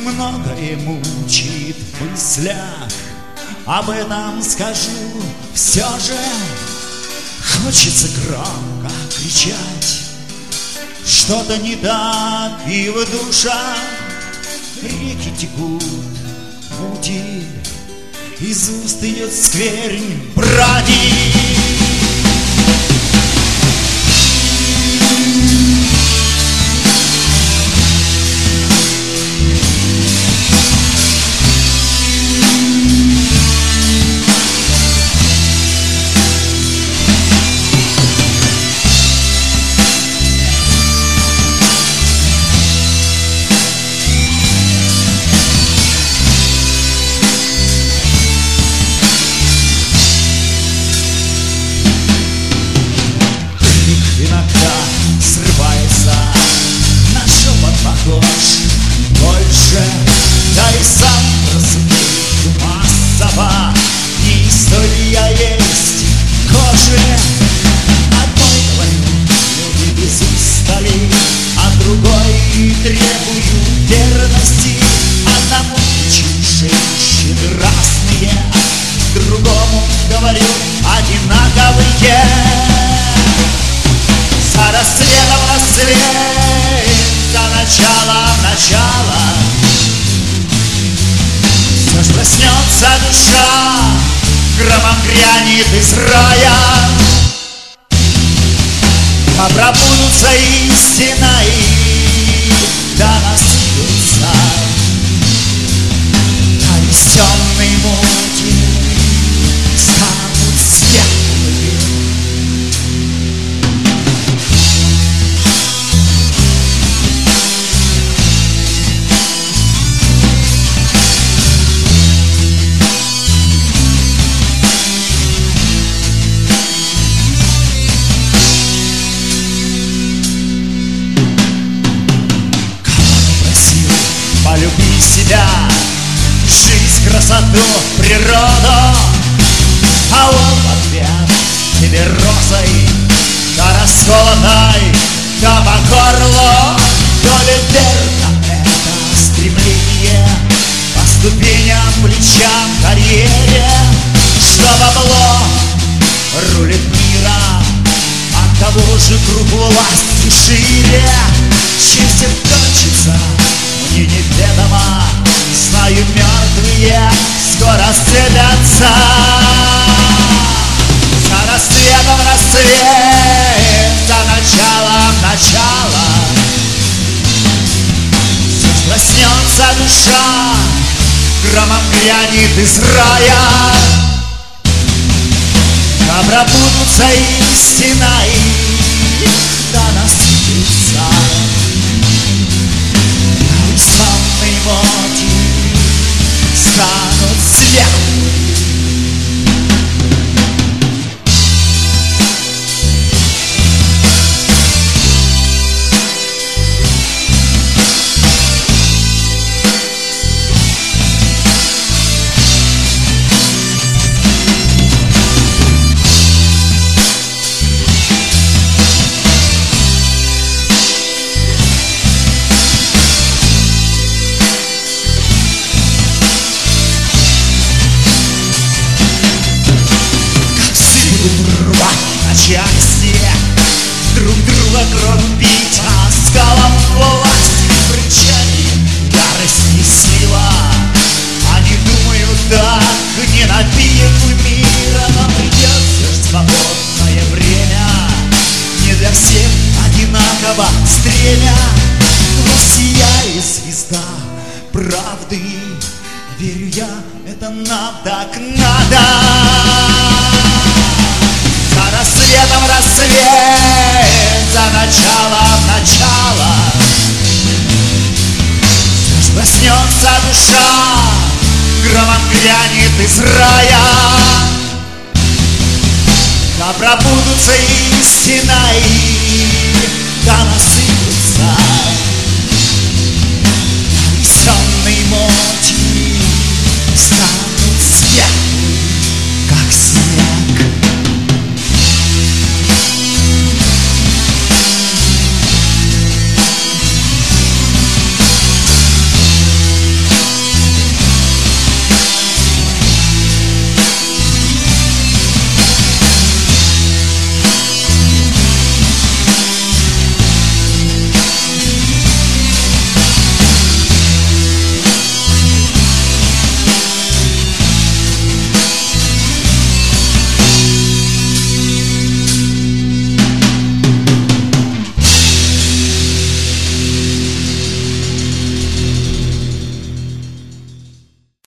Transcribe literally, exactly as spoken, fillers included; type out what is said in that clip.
многое мучит в мыслях. Об этом скажу все же. Хочется громко кричать, что-то не так и в душах. Реки текут, мути, из уст идет сквернь бради. Больше, да и сам разумею массово. Не история я есть кожи. Одной говорю, люди без устали, а другой требую верности. Одному кричу женщины разные, другому говорю одинаковые. За рассветом рассвет, за началом начало. Все ж проснется душа, громом грянет из рая. А пробудутся истина и да насытятся. А из темной мути станут светлые. Полюби себя, жизнь, красоту, природу. А он в ответ тебе розой, да расколотой, да по горлу. То ли верно это стремление по ступеням, плечам, карьере, что бабло рулит миром, от того же круг власти шире. Чем все кончится, мне неведомо, знаю, мертвые скоро сцепятся. За рассветом рассвет, за началом начало. Здесь проснется душа, громом грянет из рая. Да пробудутся истина и да насытится. Самый мотив станут светлые. Части друг друга гробить, а скалом власти, рычанием ярости сила. Они думают так, ненавидят мира, но придет все ж свободное время. Не для всех одинаково стремя, но сияет звезда правды. Верю я, это нам так надо. За рассветом рассвет, за началом начало. Проснется душа, громом грянет из рая. Да пробудутся истина и да насытятся.